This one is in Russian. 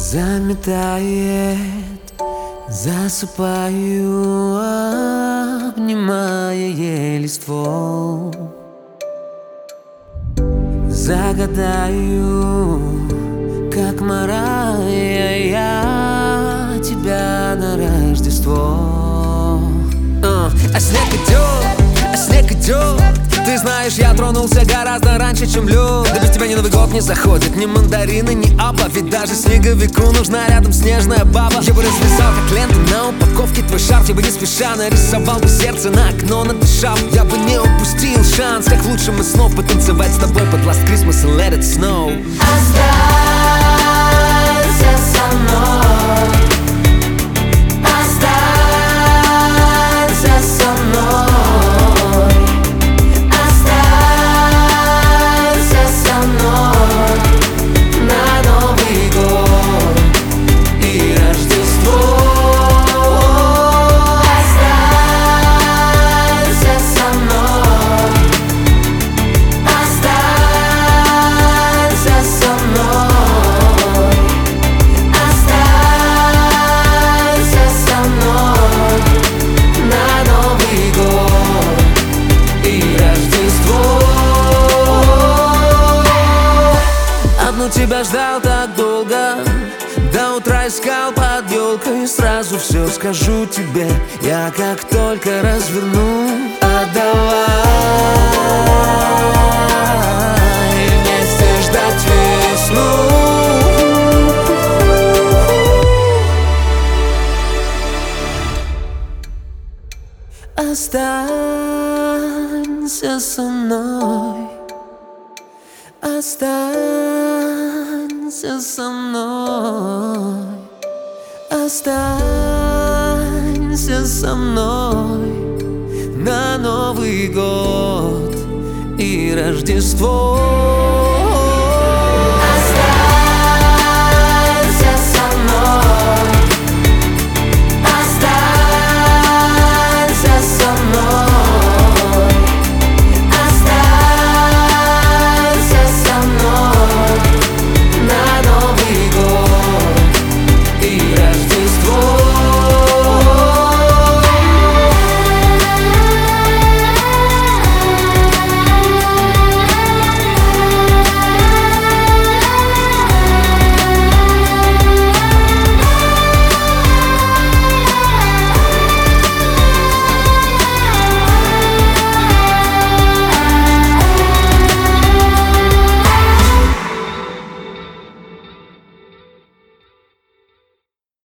заметает, засыпаю, обнимая еле ствол. Загадаю, как Марайя, я тебя на Рождество. А снег идет, ты знаешь, я тронулся гораздо раньше, чем лед. Да без тебя ни Новый год не заходит, ни мандарины, ни аба. Ведь даже снеговику нужна рядом снежная баба. Я бы развязал, как лента на упаковке твой шарф. Я бы не спеша нарисовал бы сердце на окно, надышав. Я бы не упустил шанс, как в лучшем из снов, потанцевать с тобой под Last Christmas and Let It Snow. Останься со мной, останься со мной. Тебя ждал так долго, до утра искал под елкой. Сразу все скажу тебе, я как только разверну. Отдавай, вместе ждать весну. Останься со мной, останься со мной, останься со мной на Новый год и Рождество.